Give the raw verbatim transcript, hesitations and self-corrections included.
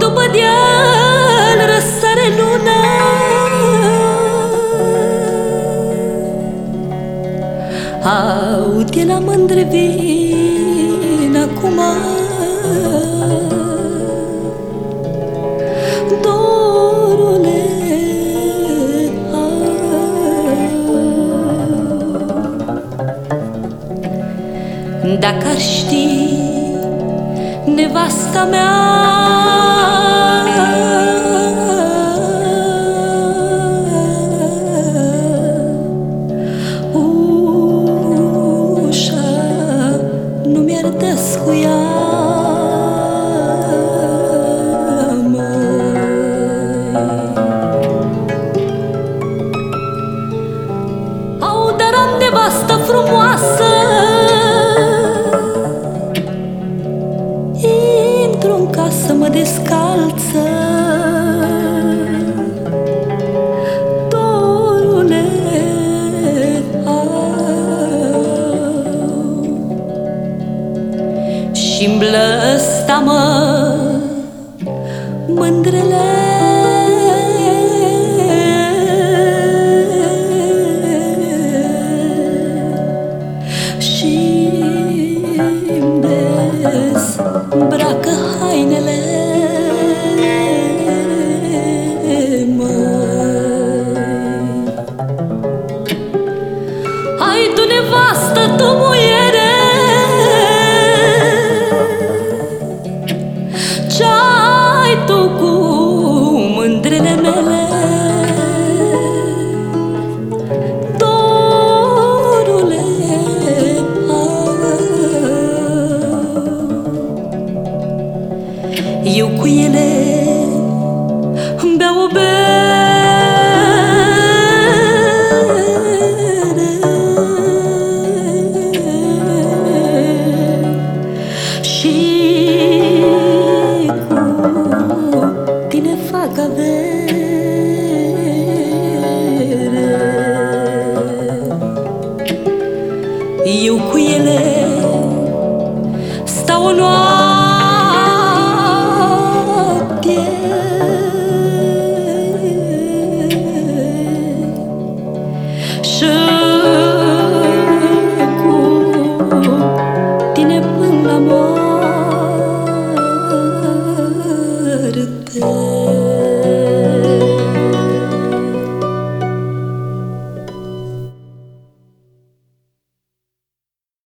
după deal răsare luna. Aud-e la mândre vin acum, dorule, dacă ar ști nevasta mea ușa nu mi-ar descuia, au, dar am nevastă frumoasă, intru-n casă, mă descalță, dorule, au, și-mi blăstamă mândrele. Îmbracă hainele, măi. Hai tu, nevastă, tu, muiere, ce-ai tu cu mândrele mele, dorule, eu cu ele îmi beau o bere și cu tine fac avere. Eu cu ele stau o noapte